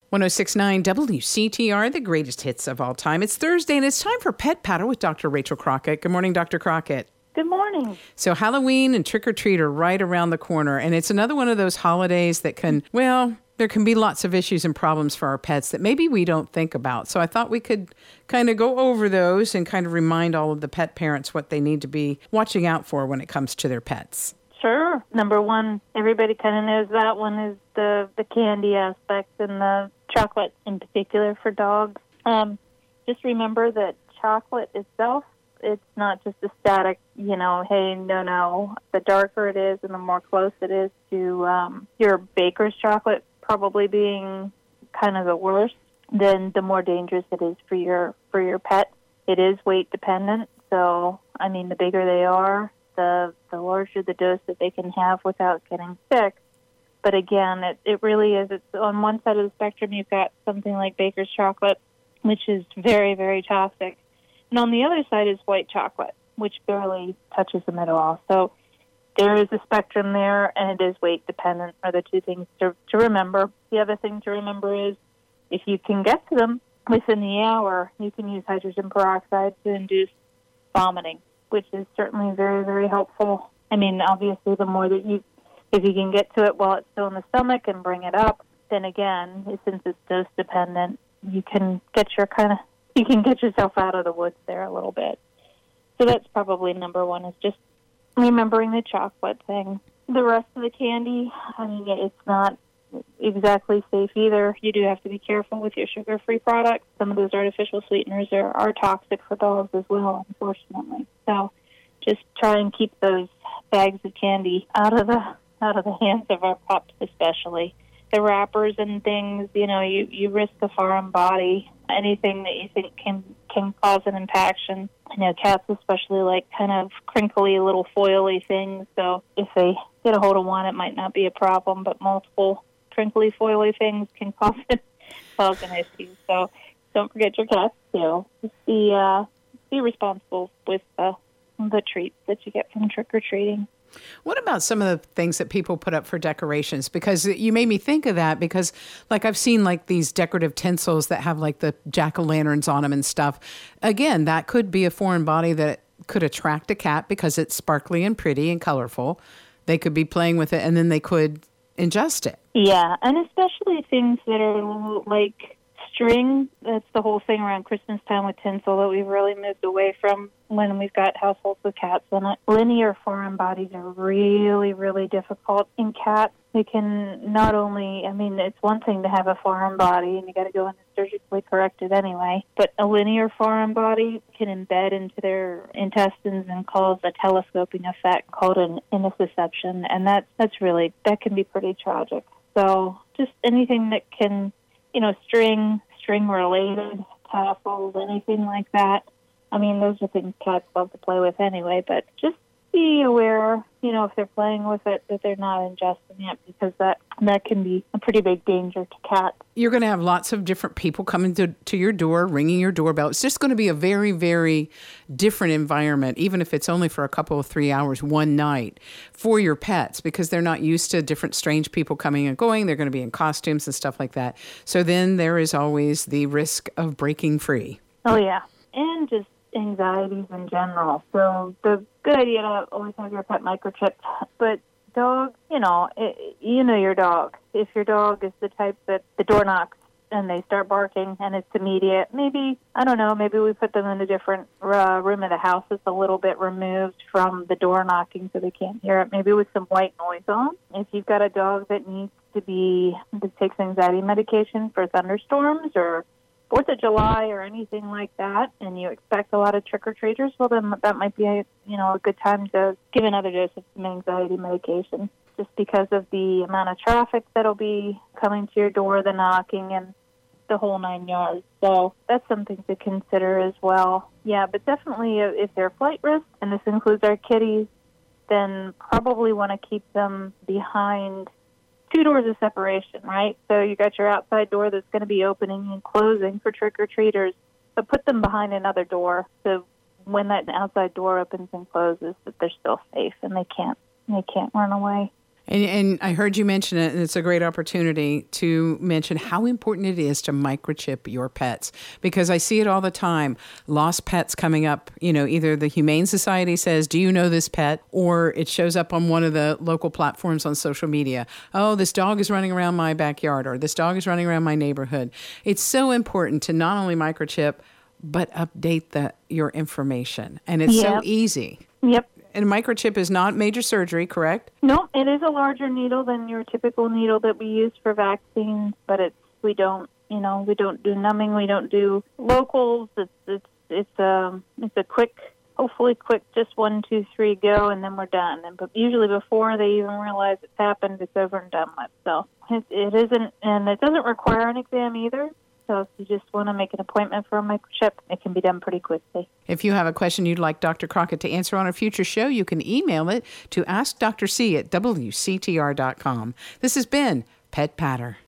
106.9 WCTR, the greatest hits of all time. It's Thursday, and it's time for Pet Patter with Dr. Rachel Crockett. Good morning, Dr. Crockett. Good morning. So Halloween and trick-or-treat are right around the corner, and it's another one of those holidays that can, well, there can be lots of issues and problems for our pets that maybe we don't think about. So I thought we could kind of go over those and kind of remind all of the pet parents what they need to be watching out for when it comes to their pets. Sure. Number one, everybody kind of knows that one is the candy aspect and the chocolate in particular for dogs. Just remember that chocolate itself, it's not just a static, hey, no. The darker it is and the more close it is to your baker's chocolate probably being kind of the worst, then the more dangerous it is for your pet. It is weight dependent, so, the bigger they are, the larger the dose that they can have without getting sick. But again, it really is. It's on one side of the spectrum, you've got something like baker's chocolate, which is very, very toxic. And on the other side is white chocolate, which barely touches them at all. So there is a spectrum there, and it is weight dependent are the two things to remember. The other thing to remember is if you can get to them within the hour, you can use hydrogen peroxide to induce vomiting, which is certainly very, very helpful. Obviously, the more that if you can get to it while it's still in the stomach and bring it up, then again, since it's dose dependent, you can get yourself out of the woods there a little bit. So that's probably number one, is just remembering the chocolate thing. The rest of the candy, it's not exactly safe either. You do have to be careful with your sugar-free products. Some of those artificial sweeteners are toxic for dogs as well, unfortunately. So just try and keep those bags of candy out of the hands of our pups, especially. The wrappers and things, you risk a foreign body. Anything that you think can cause an impaction. Cats especially like kind of crinkly little foily things, so if they get a hold of one, it might not be a problem, but multiple crinkly foily things can cause an issue. So don't forget your cats too. Just be responsible with the treats that you get from trick-or-treating. What about some of the things that people put up for decorations? Because you made me think of that because, I've seen, these decorative tinsels that have, the jack-o'-lanterns on them and stuff. Again, that could be a foreign body that could attract a cat because it's sparkly and pretty and colorful. They could be playing with it, and then they could ingest it. Yeah, and especially things that are like string. That's the whole thing around Christmas time with tinsel that we've really moved away from when we've got households with cats in it. Linear foreign bodies are really, really difficult in cats. They can not only, it's one thing to have a foreign body and you got to go in and surgically correct it anyway, but a linear foreign body can embed into their intestines and cause a telescoping effect called an intussusception, and that can be pretty tragic. So just anything that can, string-related, tassels, anything like that. Those are things cats love to play with anyway, but just be aware, if they're playing with it, that they're not ingesting it, because that can be a pretty big danger to cats. You're going to have lots of different people coming to your door, ringing your doorbell. It's just going to be a very, very different environment, even if it's only for a couple of 3 hours one night for your pets, because they're not used to different strange people coming and going. They're going to be in costumes and stuff like that. So then there is always the risk of breaking free. Oh, yeah. And just anxieties in general. So the good idea to always have your pet microchipped. But dogs, your dog. If your dog is the type that the door knocks and they start barking and it's immediate, maybe we put them in a different room of the house that's a little bit removed from the door knocking so they can't hear it, maybe with some white noise on. If you've got a dog that takes anxiety medication for thunderstorms or 4th of July or anything like that, and you expect a lot of trick-or-treaters, well, then that might be a good time to give another dose of some anxiety medication, just because of the amount of traffic that'll be coming to your door, the knocking, and the whole 9 yards. So that's something to consider as well. Yeah, but definitely if they're flight risk, and this includes our kitties, then probably want to keep them behind 2 doors of separation, right? So you got your outside door that's going to be opening and closing for trick-or-treaters, but put them behind another door so when that outside door opens and closes that they're still safe and they can't run away. And I heard you mention it, and it's a great opportunity to mention how important it is to microchip your pets, because I see it all the time. Lost pets coming up, either the Humane Society says, do you know this pet? Or it shows up on one of the local platforms on social media. Oh, this dog is running around my backyard, or this dog is running around my neighborhood. It's so important to not only microchip, but update your information. And it's so easy. Yep. And microchip is not major surgery, correct? No, it is a larger needle than your typical needle that we use for vaccines, but we don't do numbing, we don't do locals. It's a quick, hopefully quick, just 1, 2, 3 go, and then we're done. But usually before they even realize it's happened, it's over and done with. So it isn't, and it doesn't require an exam either. So if you just want to make an appointment for a microchip, it can be done pretty quickly. If you have a question you'd like Dr. Crockett to answer on a future show, you can email it to AskDrC@WCTR.com. This has been Pet Patter.